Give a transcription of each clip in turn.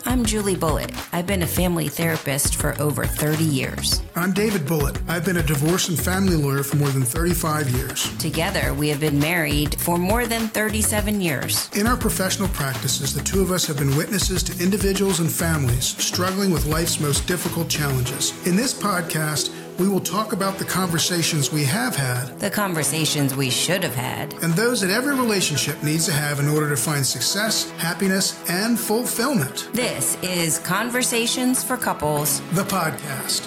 I'm Julie Bullitt. I've been a family therapist for over 30 years. I'm David Bullitt. I've been a divorce and family lawyer for more than 35 years. Together, we have been married for more than 37 years. In our professional practices, the two of us have been witnesses to individuals and families struggling with life's most difficult challenges. In this podcast, we will talk about the conversations we have had, The conversations we should have had. and those that every relationship needs to have in order to find success, happiness, and fulfillment. This is Conversations for Couples. The podcast.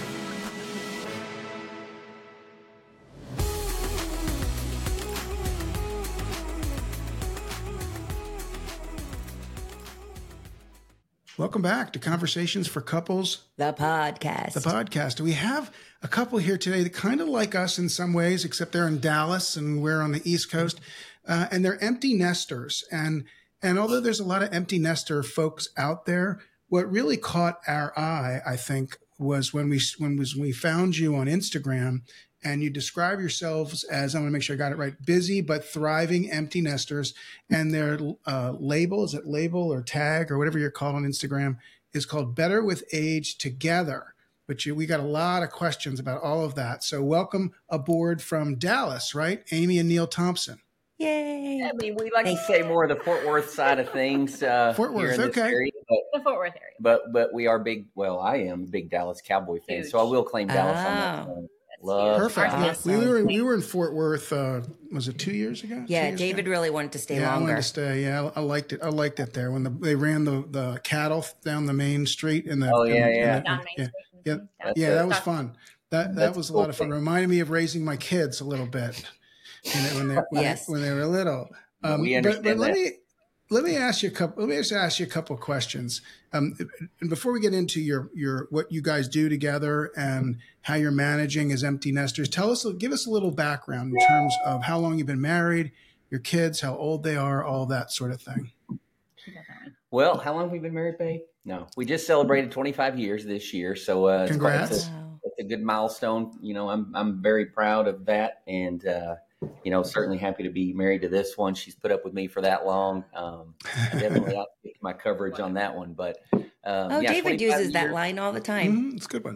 Welcome back to Conversations for Couples, The podcast. the podcast. We have a couple here today that kind of like us in some ways, except they're in Dallas and we're on the East Coast, and they're empty nesters. And although there's a lot of empty nester folks out there, what really caught our eye, I think, was when we found you on Instagram, and you describe yourselves as, I want to make sure I got it right, busy but thriving empty nesters, and their label, is it label or tag or whatever you're called on Instagram, is called Better with Age Together. But we got a lot of questions about all of that. So welcome aboard from Dallas, right? Amy and Neil Thompson. Yay. I mean, we like to say more of the Fort Worth side of things. Fort Worth, here in this okay. area, The Fort Worth area. but we are big. Well, I am a big Dallas Cowboy fan, Huge. so I will claim Dallas on that Oh. one. That's Love huge. Perfect. Awesome. We were in Fort Worth, was it 2 years ago? 2 Yeah, years David ago? really wanted to stay Yeah, I longer. wanted to stay. Yeah, I liked it. I liked it there when they ran the cattle down the main street in the. Oh, yeah, yeah. Down Main yeah. Street. Yeah. That's Yeah, it. that was fun. That That's was a cool lot of fun. thing. Reminded me of raising my kids a little bit Yes. when they were little. We But understand let that. me ask you a couple. Let me just ask you a couple of questions. And before we get into your what you guys do together and how you're managing as empty nesters, give us a little background in terms of how long you've been married, your kids, how old they are, all that sort of thing. Definitely. Well, how long have we been married, babe? No, we just celebrated 25 years this year, so Congrats. It's a good milestone. You know, I'm very proud of that, and certainly happy to be married to this one. She's put up with me for that long. I definitely outkicked my coverage on that one, but David 25 uses that years. line all the time. It's a good one.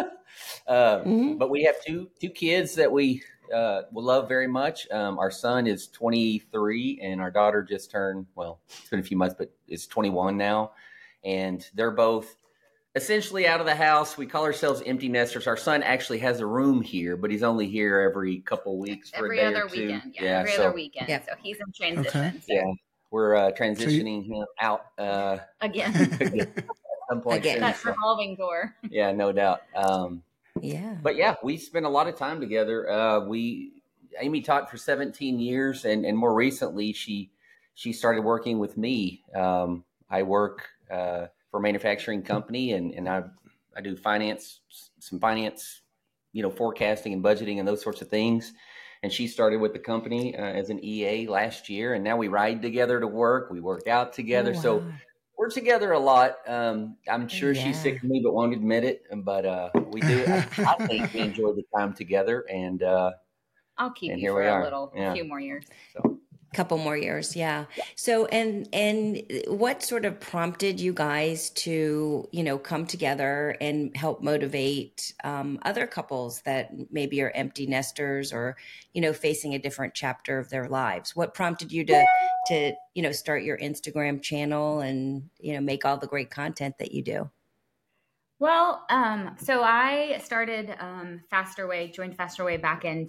But we have two kids that we will love very much. Our son is 23, and our daughter just turned, well, it's been a few months, but is 21 now. And they're both essentially out of the house. We call ourselves empty nesters. Our son actually has a room here, but he's only here every couple of weeks for Every a day other or two. weekend. Yeah, every other weekend. Yeah. So he's in transition. Okay. So Yeah, we're transitioning him out again, at some point Again. soon. that So, revolving door. yeah, no doubt. Yeah. But yeah, we spent a lot of time together. Amy taught for 17 years, and more recently, she started working with me. I work for a manufacturing company, and I do some finance, forecasting and budgeting and those sorts of things. And she started with the company as an EA last year, and now we ride together to work. We work out together, Oh, so wow. we're together a lot. I'm sure Yeah. she's sick of me, but won't admit it. But we do. I think we enjoy the time together, and I'll keep And you here for we a are. few more years. so. Couple more years, yeah. So, and what sort of prompted you guys to, come together and help motivate other couples that maybe are empty nesters or, facing a different chapter of their lives? What prompted you to start your Instagram channel and, make all the great content that you do? Well, so I started joined Faster Way back in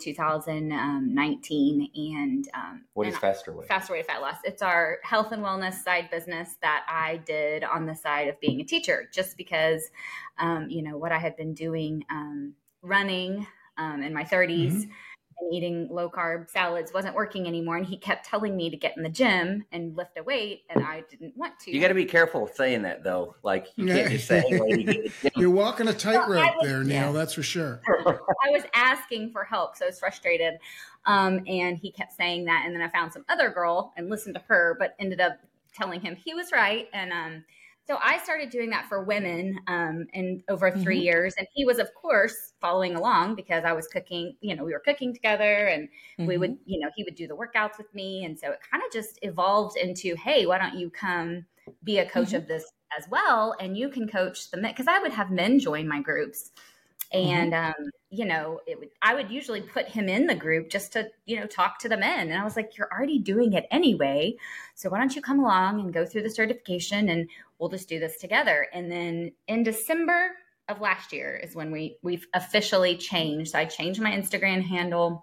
2019, and What is Faster Way? Faster Way to Fat Loss? It's our health and wellness side business that I did on the side of being a teacher, just because, what I had been doing, running in my 30s. And eating low carb salads wasn't working anymore. And he kept telling me to get in the gym and lift a weight, and I didn't want to. You got to be careful saying that, though. Like, you can't just say, "Hey, lady, get in the gym." You're walking a tightrope there, Neil. Yeah. That's for sure. I was asking for help, so I was frustrated. And he kept saying that. And then I found some other girl and listened to her, but ended up telling him he was right. And so I started doing that for women in over 3 years. And he was, of course, following along because I was cooking. We were cooking together, and we would, he would do the workouts with me. And so it kind of just evolved into, hey, why don't you come be a coach of this as well. And you can coach the men, because I would have men join my groups. And, I would usually put him in the group just to, talk to the men. And I was like, you're already doing it anyway. So why don't you come along and go through the certification and we'll just do this together. And then in December of last year is when we've officially changed. So I changed my Instagram handle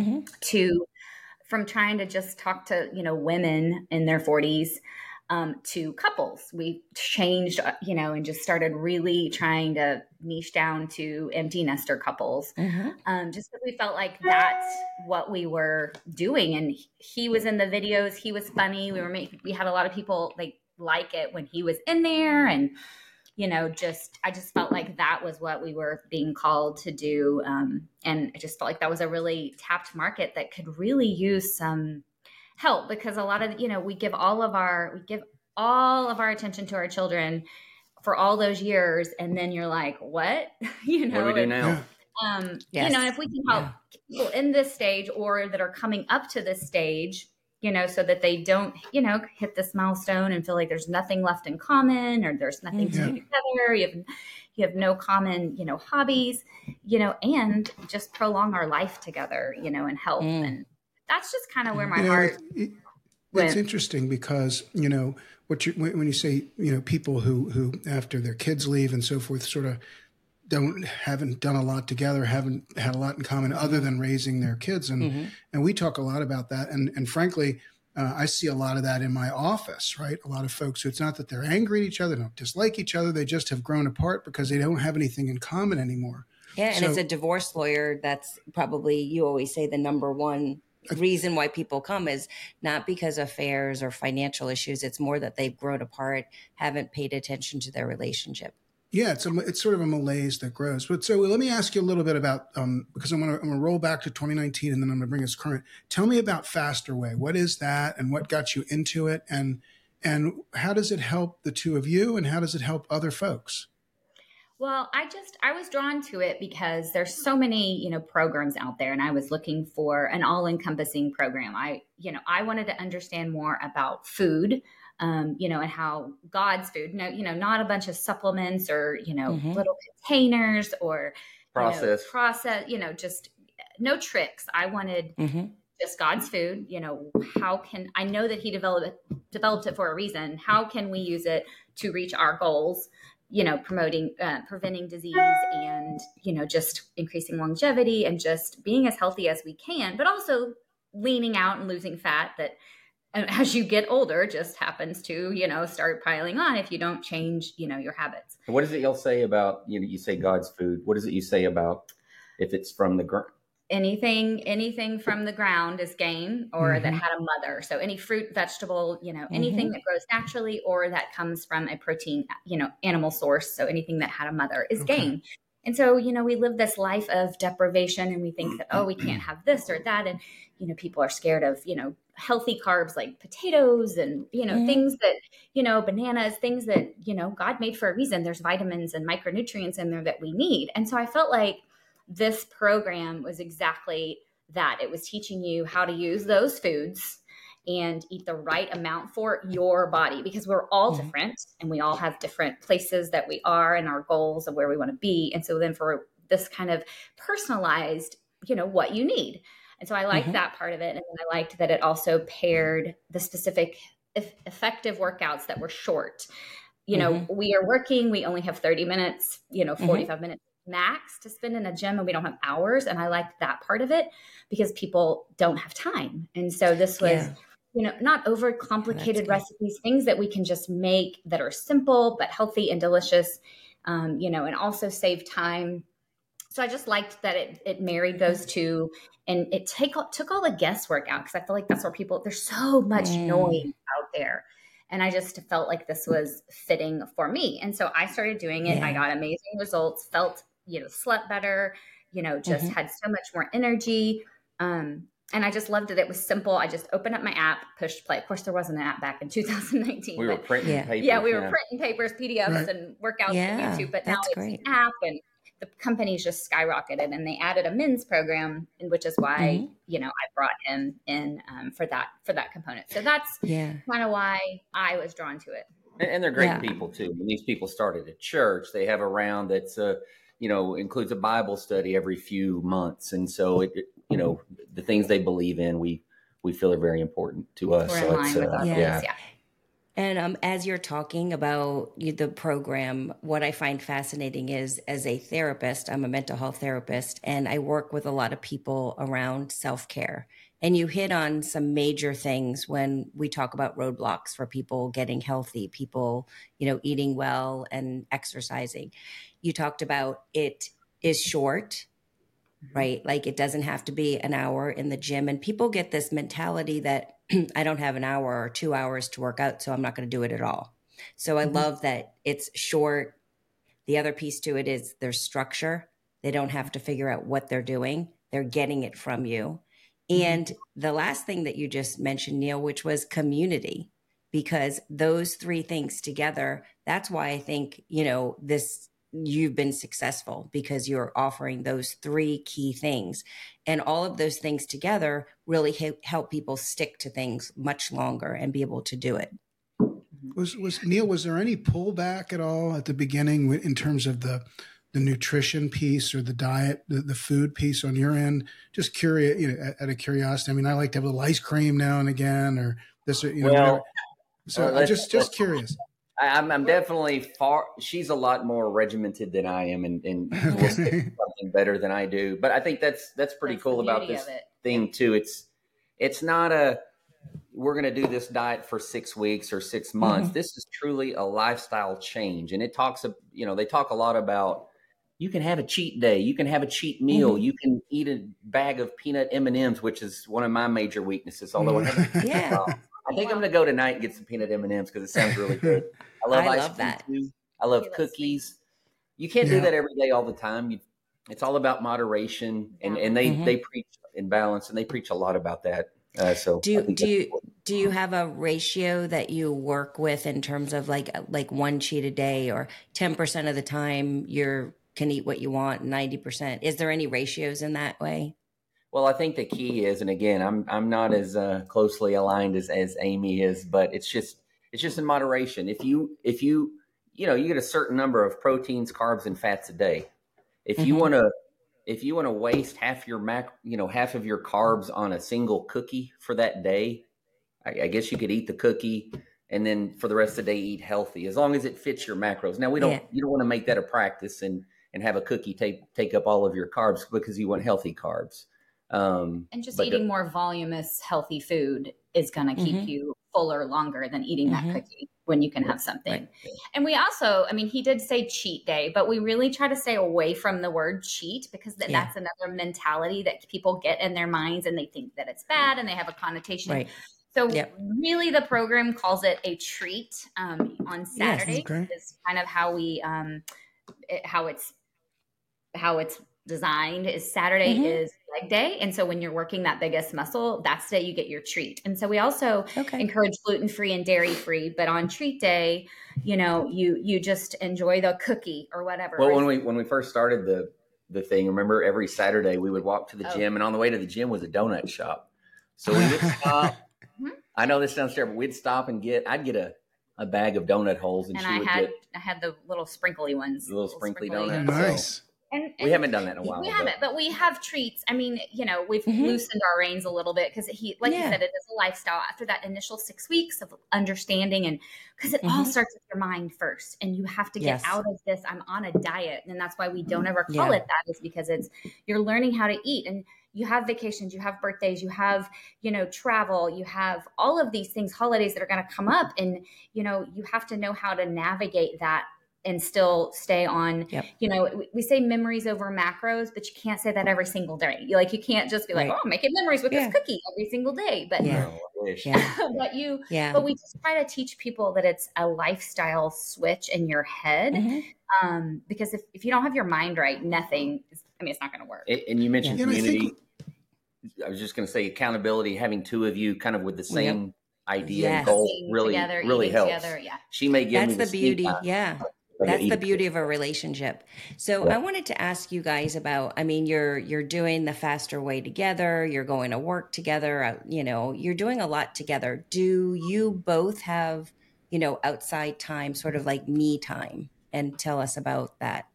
from trying to just talk to, women in their 40s to couples. We changed, and just started really trying to niche down to empty nester couples. Just because we felt like that's what we were doing. And he was in the videos. He was funny. We had a lot of people like it when he was in there. And, I just felt like that was what we were being called to do. And I just felt like that was a really tapped market that could really use some help, because a lot of, we give all of our attention to our children for all those years. And then you're like, what? What do we do now? And if we can help people in this stage or that are coming up to this stage, so that they don't, hit this milestone and feel like there's nothing left in common, or there's nothing to do together. You have no common, hobbies, and just prolong our life together, and health. And that's just kind of where my heart went. It's interesting because, when you say, people who after their kids leave and so forth, sort of haven't done a lot together, haven't had a lot in common other than raising their kids. And we talk a lot about that. And frankly, I see a lot of that in my office, right? A lot of folks who, it's not that they're angry at each other, don't dislike each other. They just have grown apart because they don't have anything in common anymore. Yeah. And as a divorce lawyer, that's probably, you always say, the number one reason why people come is not because of affairs or financial issues. It's more that they've grown apart, haven't paid attention to their relationship. Yeah, it's sort of a malaise that grows. But so let me ask you a little bit about, because I'm gonna roll back to 2019 and then I'm gonna bring us current. Tell me about Faster Way. What is that, and what got you into it, and how does it help the two of you, and how does it help other folks? Well, I was drawn to it because there's so many, programs out there, and I was looking for an all-encompassing program. I wanted to understand more about food, and how God's food, not a bunch of supplements or, little containers or process, just no tricks. I wanted just God's food. I know that he developed it for a reason. How can we use it to reach our goals? Preventing disease and, just increasing longevity and just being as healthy as we can, but also leaning out and losing fat that as you get older just happens to, start piling on if you don't change, your habits. What is it you'll say about, you say God's food? What is it you say about if it's from the ground? Anything from the ground is gain, or that had a mother. So any fruit, vegetable, anything that grows naturally or that comes from a protein, animal source. So anything that had a mother is gain. And so, we live this life of deprivation, and we think that, we can't have this or that. And, people are scared of, healthy carbs like potatoes and, things that, bananas, things that, God made for a reason. There's vitamins and micronutrients in there that we need. And so I felt like this program was exactly that. It was teaching you how to use those foods and eat the right amount for your body, because we're all different and we all have different places that we are and our goals of where we want to be. And so then for this kind of personalized, what you need. And so I liked that part of it. And then I liked that it also paired the specific effective workouts that were short. We are working, we only have 30 minutes, 45 minutes max to spend in a gym, and we don't have hours. And I liked that part of it because people don't have time. And so this was, not over complicated recipes, things that we can just make that are simple, but healthy and delicious, and also save time. So I just liked that it married those two, and it took all the guesswork out, because I feel like that's where there's so much noise out there. And I just felt like this was fitting for me. And so I started doing it. Yeah. I got amazing results, felt, slept better, just had so much more energy. And I just loved it. It was simple. I just opened up my app, pushed play. Of course, there wasn't an app back in 2019. We were printing papers. Yeah, we were printing papers, PDFs, and workouts on YouTube. But now it's an app, and the company's just skyrocketed, and they added a men's program, which is why, I brought him in for that component. So that's kind of why I was drawn to it. And they're great Yeah. people too. And these people started at church. They have a round that's includes a Bible study every few months, and so the things they believe in, we feel are very important to us. We're So in it's line with our Yeah. beliefs. Yeah. And as you're talking about the program, what I find fascinating is, as a therapist, I'm a mental health therapist, and I work with a lot of people around self-care. And you hit on some major things when we talk about roadblocks for people getting healthy, people, eating well and exercising. You talked about it is short, right? Like it doesn't have to be an hour in the gym. And people get this mentality that I don't have an hour or 2 hours to work out, so I'm not going to do it at all. So I love that it's short. The other piece to it is there's structure. They don't have to figure out what they're doing. They're getting it from you. And the last thing that you just mentioned, Neil, which was community, because those three things together, that's why I think, you've been successful, because you're offering those three key things, and all of those things together really help people stick to things much longer and be able to do it. Was Neil, was there any pullback at all at the beginning in terms of the nutrition piece or the diet, the food piece on your end? Just curious, out of curiosity. I mean, I like to have a little ice cream now and again, or this, whatever. So I'm just curious. I'm definitely far. She's a lot more regimented than I am, and will stick to something better than I do. But I think that's pretty cool about this thing too. It's not we're going to do this diet for 6 weeks or 6 months. This is truly a lifestyle change, and it talks. They talk a lot about. You can have a cheat day. You can have a cheat meal. You can eat a bag of peanut M&Ms, which is one of my major weaknesses. Although I think I'm going to go tonight and get some peanut M&Ms because it sounds really good. I love ice cream that too. I love cookies. You can't do that every day all the time. It's all about moderation, and they preach in balance, and they preach a lot about that. So do you have a ratio that you work with in terms of like one cheat a day, or 10% of the time you can eat what you want, 90%? Is there any ratios in that way? Well, I think the key is, and again, I'm not as closely aligned as Amy is, but it's just in moderation. If you get a certain number of proteins, carbs, and fats a day. If you want to waste half of your carbs on a single cookie for that day, I guess you could eat the cookie and then for the rest of the day eat healthy, as long as it fits your macros. Now you don't want to make that a practice and have a cookie take up all of your carbs because you want healthy carbs. And just eating more voluminous, healthy food is going to keep you fuller longer than eating that cookie when you can have something. Right. And we also, he did say cheat day, but we really try to stay away from the word cheat, because that's another mentality that people get in their minds, and they think that it's bad and they have a connotation. Right. So really the program calls it a treat on Saturday. Is kind of how we, how it's designed. Is Saturday is leg day. And so when you're working that biggest muscle, that's the day you get your treat. And so we also encourage gluten-free and dairy-free, but on treat day, you just enjoy the cookie or whatever. Well, when we first started the thing, remember every Saturday we would walk to the gym, and on the way to the gym was a donut shop. So we would stop. I know this sounds terrible. We'd stop and I'd get a bag of donut holes, and I had the little sprinkly ones. The little sprinkly donuts. Nice. And we haven't done that in a while. We haven't, but we have treats. We've loosened our reins a little bit, because you said, it is a lifestyle. After that initial 6 weeks of understanding, and because it all starts with your mind first, and you have to get out of this, I'm on a diet. And that's why we don't ever call it that, is because you're learning how to eat, and you have vacations, you have birthdays, you have, travel, you have all of these things, holidays that are going to come up, and, you have to know how to navigate that and still stay on, we say memories over macros, but you can't say that every single day. You can't just be like, oh, I'm making memories with this cookie every single day. But, but we just try to teach people that it's a lifestyle switch in your head. Because if you don't have your mind right, nothing is, it's not going to work. And you mentioned community. I was just going to say accountability, having two of you kind of with the same idea and goal really helps. Together, She may give me the beauty. That's the beauty of a relationship. So I wanted to ask you guys about, you're doing the Faster Way together. You're going to work together. You're doing a lot together. Do you both have, outside time, sort of like me time, and tell us about that.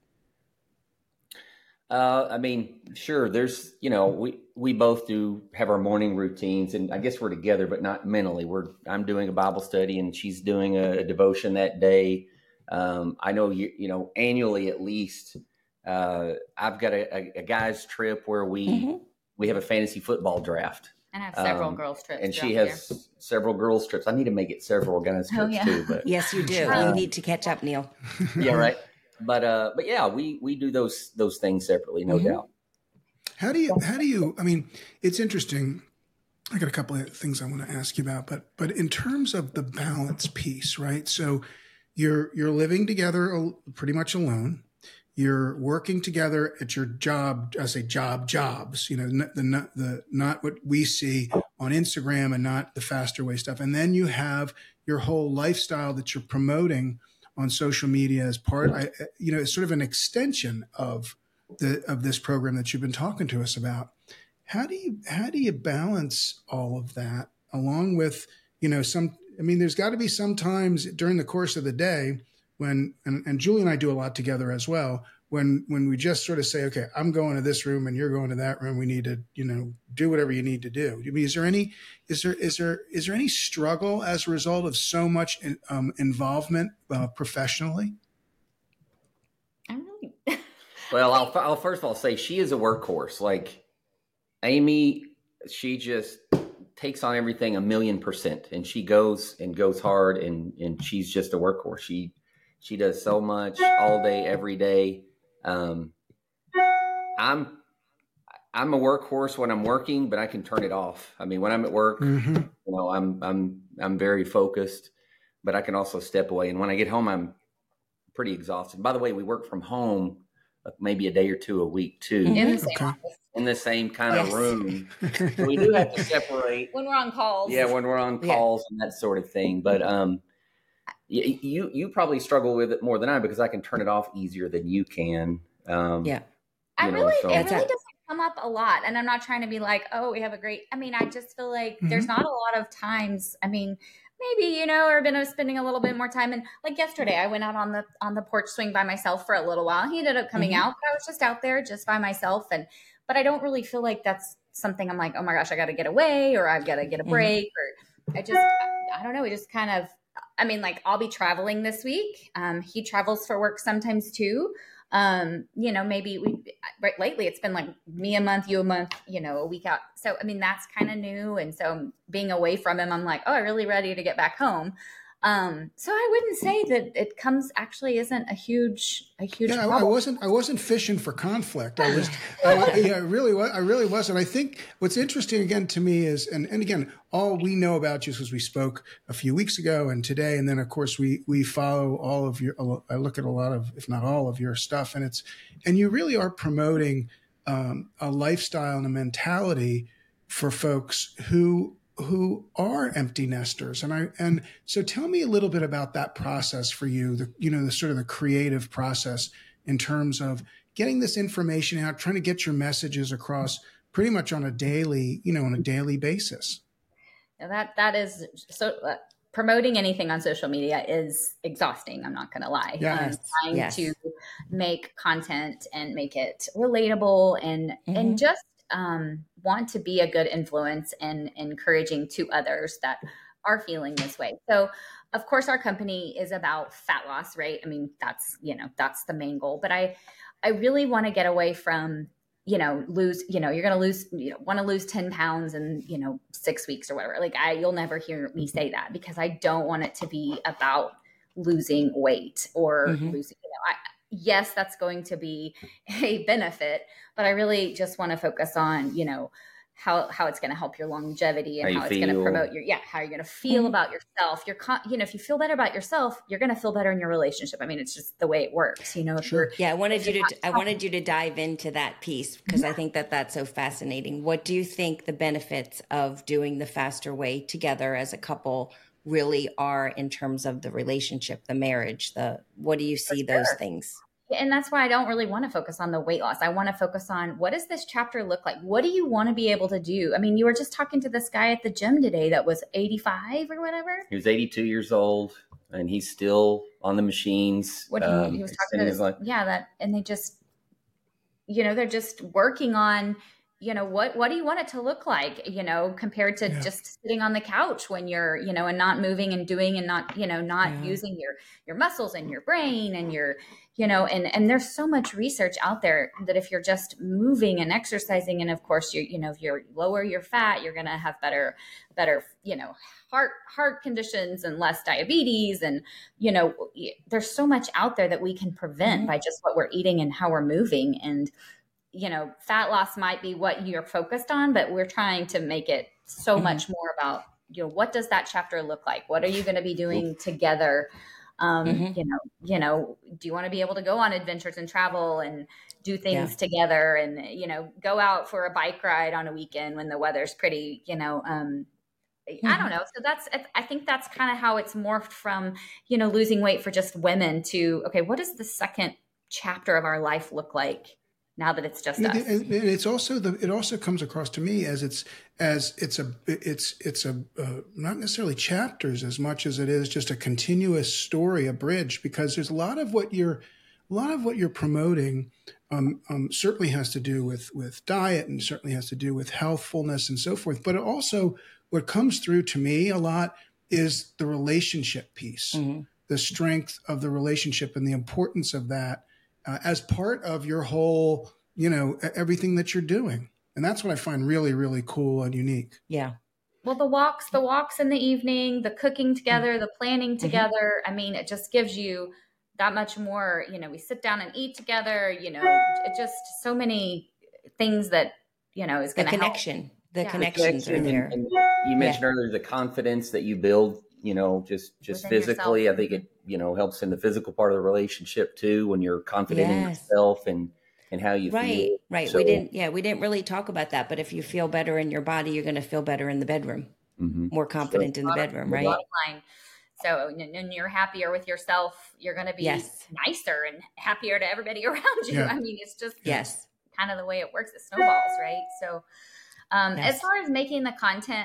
I mean, sure. There's, we both do have our morning routines, and I guess we're together, but not mentally. I'm doing a Bible study, and she's doing a devotion that day. I know, annually at least, I've got a guys trip where we have a fantasy football draft. And I have several girls trips. And she has several girls trips. I need to make it several guys trips too. But yes, you do. You need to catch up, Neil. Yeah, right. But yeah, we do those things separately, no doubt. How do you, I mean, it's interesting. I got a couple of things I want to ask you about, but in terms of the balance piece, right? So you're living together pretty much alone. You're working together at your job. I say jobs, not what we see on Instagram and not the faster way stuff. And then you have your whole lifestyle that you're promoting on social media as part, it's sort of an extension of this program that you've been talking to us about. How do you balance all of that along with, there's got to be some times during the course of the day when, and Julie and I do a lot together as well, when we just sort of say, okay, I'm going to this room and you're going to that room. We need to, do whatever you need to do. I mean, is there any struggle as a result of so much involvement professionally? Well, I'll first of all say she is a workhorse. Like Amy, she just takes on everything 1,000,000%, and she goes hard, and she's just a workhorse. She does so much all day, every day. I'm a workhorse when I'm working, but I can turn it off. I mean, when I'm at work, I'm very focused, but I can also step away. And when I get home, I'm pretty exhausted. By the way, we work from home maybe a day or two a week too. In the same kind of room. So we do have to separate when we're on calls. Yeah, when we're on calls and that sort of thing. But you probably struggle with it more than I, because I can turn it off easier than you can. It really doesn't come up a lot. And I'm not trying to be like, oh, we have a great, I just feel like there's not a lot of times. Maybe, or been spending a little bit more time. And like yesterday, I went out on the porch swing by myself for a little while. He ended up coming out, but I was just out there just by myself. But I don't really feel like that's something I'm like, oh my gosh, I got to get away, or I've got to get a break, or I don't know. We just kind of, I'll be traveling this week. He travels for work sometimes too. Maybe lately it's been like me a month, you a month, a week out. So, that's kind of new. And so being away from him, I'm like, oh, I'm really ready to get back home. So I wouldn't say that it isn't a huge problem. I wasn't fishing for conflict. I really wasn't. I think what's interesting again to me is, and again, all we know about you is because we spoke a few weeks ago and today. And then of course we follow all of I look at a lot of, if not all of your stuff, and you really are promoting, a lifestyle and a mentality for folks who are empty nesters. And so tell me a little bit about that process for you, the sort of the creative process in terms of getting this information out, trying to get your messages across pretty much on a daily basis. Now that is so promoting anything on social media is exhausting. I'm not going to lie. Trying to make content and make it relatable and just, want to be a good influence and encouraging to others that are feeling this way. So of course our company is about fat loss, right? That's the main goal, but I really want to get away from, you're going to want to lose 10 pounds in, 6 weeks or whatever. You'll never hear me say that, because I don't want it to be about losing weight or losing, yes, that's going to be a benefit, but I really just want to focus on, how it's going to help your longevity and how it's going to promote how you're going to feel about yourself. If you feel better about yourself, you're going to feel better in your relationship. It's just the way it works, Sure. I wanted you to dive into that piece, because I think that that's so fascinating. What do you think the benefits of doing the faster way together as a couple really are in terms of the relationship, the marriage, what do you see those things? And that's why I don't really want to focus on the weight loss. I want to focus on, what does this chapter look like? What do you want to be able to do? You were just talking to this guy at the gym today that was 85 or whatever. He was 82 years old. and he's still on the machines. What he was talking about, and they just, they're just working on, what do you want it to look like, compared to just sitting on the couch when you're, and not moving and doing and not, not using your muscles and your brain and your, and there's so much research out there that if you're just moving and exercising, and of course if you lower your fat, you're going to have better, heart conditions and less diabetes. And, there's so much out there that we can prevent by just what we're eating and how we're moving. And, fat loss might be what you're focused on, but we're trying to make it so much more about, what does that chapter look like? What are you going to be doing together? Do you want to be able to go on adventures and travel and do things together and, go out for a bike ride on a weekend when the weather's pretty, I don't know. So I think that's kind of how it's morphed from, losing weight for just women to, okay, what does the second chapter of our life look like now that it's just us? And it's also it also comes across to me as it's not necessarily chapters as much as it is just a continuous story, a bridge, because there's a lot of what you're promoting certainly has to do with diet and certainly has to do with healthfulness and so forth. But it also, what comes through to me a lot is the relationship piece, the strength of the relationship and the importance of that as part of your whole, everything that you're doing. And that's what I find really, really cool and unique. Yeah. Well, the walks in the evening, the cooking together, the planning together. I mean, it just gives you that much more, we sit down and eat together, it just so many things that, is going to help. The connections are there. And you mentioned earlier the confidence that you build, just within physically. Yourself. I think it, helps in the physical part of the relationship too, when you're confident in yourself and how you feel. Right. So, we didn't really talk about that, but if you feel better in your body, you're going to feel better in the bedroom, more confident in the bedroom, right? So, and you're happier with yourself, you're going to be nicer and happier to everybody around you. Yeah. I mean, it's just kind of the way it works. It snowballs, right? So, as far as making the content,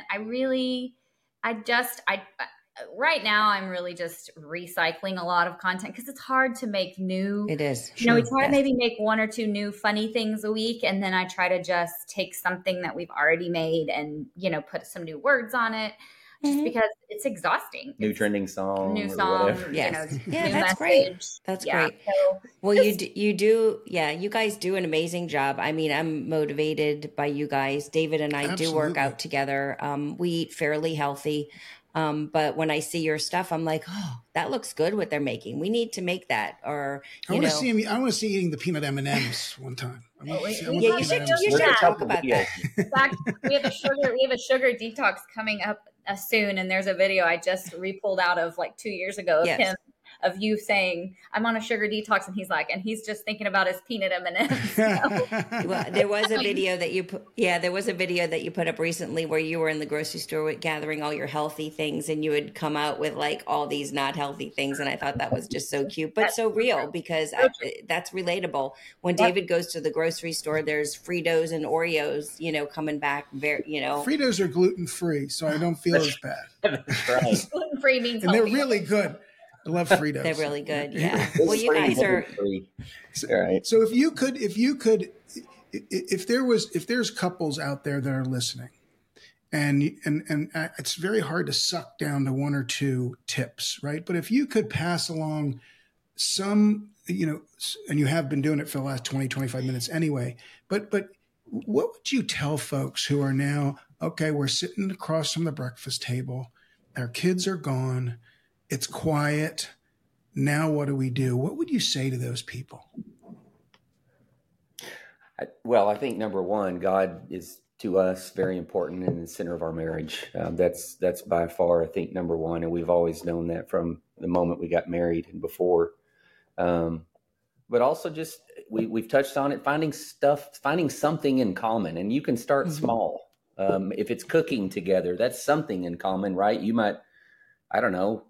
right now I'm really just recycling a lot of content because it's hard to make new. It is. We try to maybe make one or two new funny things a week. And then I try to just take something that we've already made and, put some new words on it. Just because it's exhausting. New trending song. New song. Yes. New that's message. Great. That's great. So well, you guys do an amazing job. I mean, I'm motivated by you guys. David and I do work out together. We eat fairly healthy. But when I see your stuff, I'm like, oh, that looks good what they're making. We need to make that. Or I want to see eating the peanut M&Ms one time. You should talk about that. In fact, we have a sugar detox coming up soon, and there's a video I just re-pulled out of like 2 years ago of him, of you saying, I'm on a sugar detox, and he's just thinking about his peanut M&Ms. Well, there was a video that you put up recently where you were in the grocery store gathering all your healthy things, and you would come out with like all these not healthy things, and I thought that was just so cute, but so real, because that's relatable. When David goes to the grocery store, there's Fritos and Oreos, coming back. Fritos are gluten-free, so I don't feel as bad. That's right. Gluten-free means and they're really good. I love Fritos. They're really good. Yeah. Well, you guys are. So if there's couples out there that are listening, and it's very hard to suck down to one or two tips, right? But if you could pass along some, and you have been doing it for the last 20, 25 minutes anyway, but what would you tell folks who are now, okay, we're sitting across from the breakfast table, our kids are gone, it's quiet. Now what do we do? What would you say to those people? Well, I think number one, God is to us very important in the center of our marriage. That's by far, I think, number one. And we've always known that from the moment we got married and before. But also just, we've touched on it, finding something in common. And you can start small. If it's cooking together, that's something in common, right? You might, I don't know,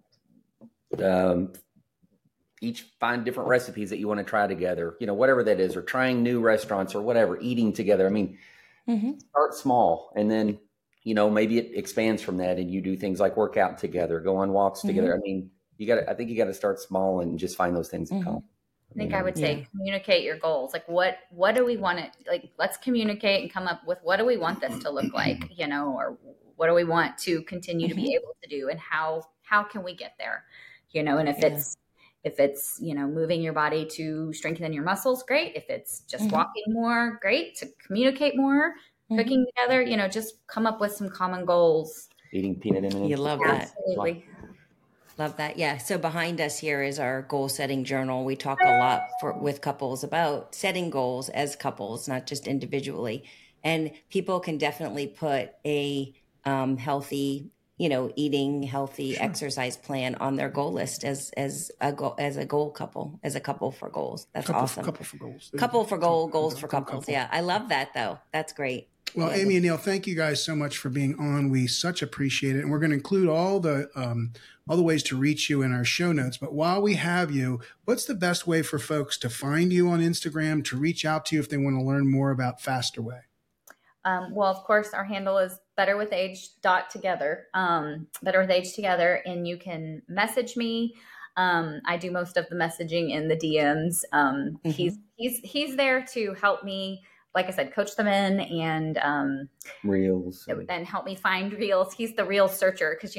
each find different recipes that you want to try together, whatever that is, or trying new restaurants or whatever, eating together. I mean, start small, and then, maybe it expands from that, and you do things like work out together, go on walks together. I mean, I think you got to start small and just find those things that come. I think I would say communicate your goals. Like what do we want to, like, let's communicate and come up with what do we want this to look like, or what do we want to continue to be able to do, and how can we get there, and if it's, moving your body to strengthen your muscles, great. If it's just walking more, great. To communicate more, cooking together, just come up with some common goals. Eating peanut M&Ms. You love that. Absolutely. Love that. Yeah. So behind us here is our goal setting journal. We talk a lot with couples about setting goals as couples, not just individually. And people can definitely put a healthy, eating healthy exercise plan on their goal list as a couple for goals. That's awesome. Couple for goals. Couple for goals for couples. Yeah. I love that though. That's great. Well, Yeah. Amy and Neil, thank you guys so much for being on. We such appreciate it. And we're going to include all the ways to reach you in our show notes. But while we have you, what's the best way for folks to find you on Instagram, to reach out to you if they want to learn more about Faster Way? Well, of course, our handle is betterwithage.together, Better with Age Together. And you can message me. I do most of the messaging in the DMs. He's there to help me, like I said, coach them in and reels and help me find reels. He's the reel searcher because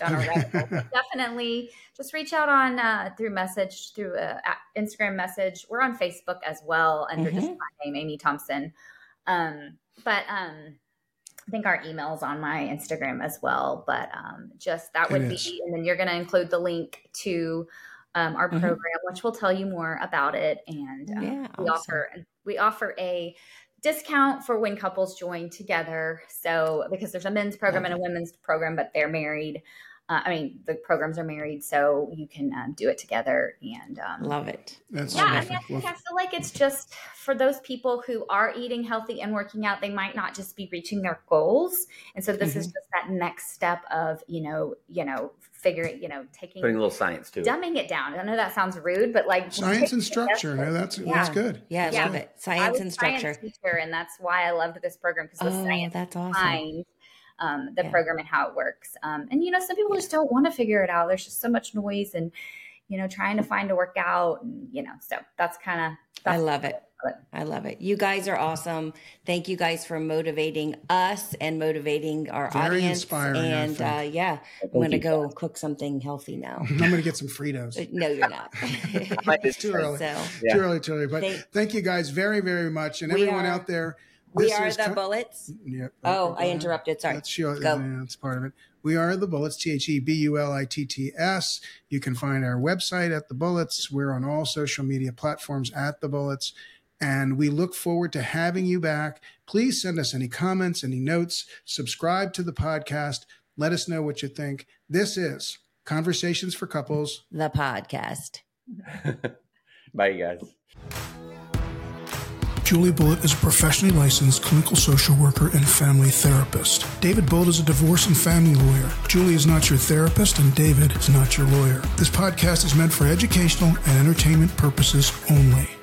definitely just reach out on through Instagram message. We're on Facebook as well under just my name, Amy Thompson. But I think our email's on my Instagram as well. But just that would be, and then you're going to include the link to our program, which will tell you more about it. And we offer a discount for when couples join together. So because there's a men's program and a women's program, but they're married. The programs are married, so you can do it together. And love it. That's I feel like it's just for those people who are eating healthy and working out, they might not just be reaching their goals. And so this is just that next step of, figuring, taking, putting a little science to it, dumbing it down. I know that sounds rude, but like science and structure. No, that's good. Yeah, I love it. Science and structure. Science teacher, and that's why I loved this program, because the science that's awesome. behind the program and how it works. And, some people just don't want to figure it out. There's just so much noise and, trying to find a workout and, so that's kind of, I love it. I love it. You guys are awesome. Thank you guys for motivating us and motivating our audience. Inspiring, and I'm going to go cook something healthy now. I'm going to get some Fritos. No, you're not. It's too early. Too early. But thank you guys very, very much. And everyone out there. We are the Bullets. Yep. Oh, I interrupted. Sorry. That's part of it. We are the Bullets, THEBULITTS. You can find our website at The Bullets. We're on all social media platforms at The Bullets. And we look forward to having you back. Please send us any comments, any notes. Subscribe to the podcast. Let us know what you think. This is Conversations for Couples, the podcast. Bye, you guys. Julie Bullitt is a professionally licensed clinical social worker and family therapist. David Bullitt is a divorce and family lawyer. Julie is not your therapist, and David is not your lawyer. This podcast is meant for educational and entertainment purposes only.